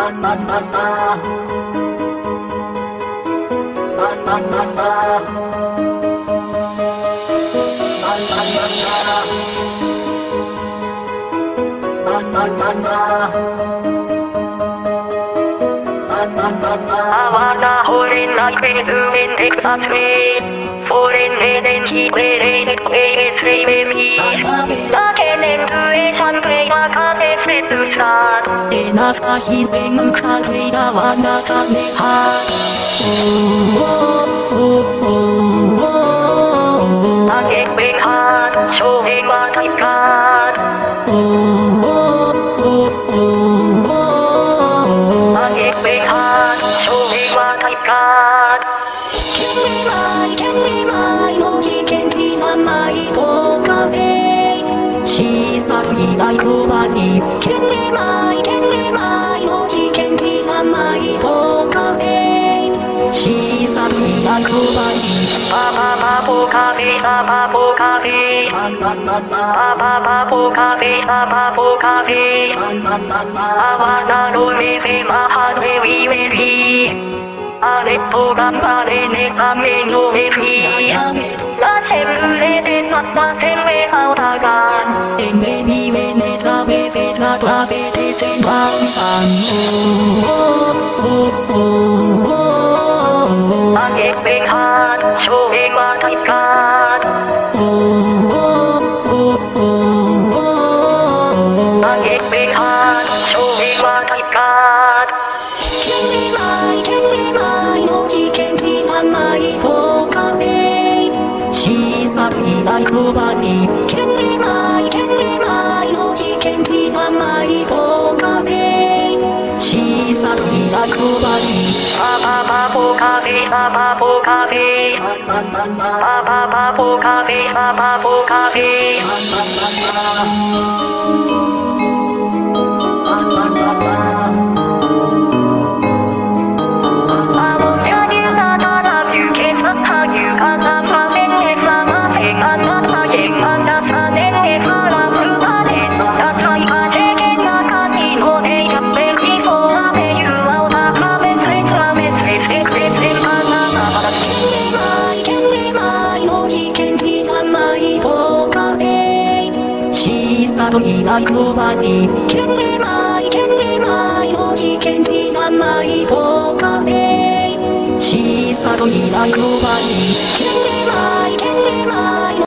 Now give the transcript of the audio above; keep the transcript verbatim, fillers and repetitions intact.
Havana holding like we do in Texas way. Falling in and he played it way it's me. Darkening to a sunplay I can't exit to start. Enough that he's been moved away the one that I may have. Oh, oh, oh, oh, oh. I'm getting hard, showing what I've got. Oh, oh, oh, oh, oh. I'm getting hard, showing what I've got. Can we mind, can we mind, oh he can be on my poker face. She's not me like nobody. Can we mind, can we mind, oh he can be on my poker face. She's not me like nobody. Pa pa pa poker face, pa pa poker face. Pa pa pa poker face, pa pa poker face. I wanna know me fame, my heart where we will be. あれと頑張れねさめのめりラセルレでさったせんれはおたがえめにめねさべべさとあべてせんわんさんおおおおおあげべんはしょうえんわたいかおおおおおあげべんはしょうえんわたいかCan we mind, can we mind, oh he can be on my poker face. She's not me like nobody. Can we mind, can we mind, oh he can be on my poker face. She's not me like nobody. Pa pa pa poker face, pa pa poker face. Pa pa pa poker face, pa pa poker face. Like nobody. Can we mind, can we mind, oh he can be on my poker face. She's not like nobody. Can we mind, can we mind.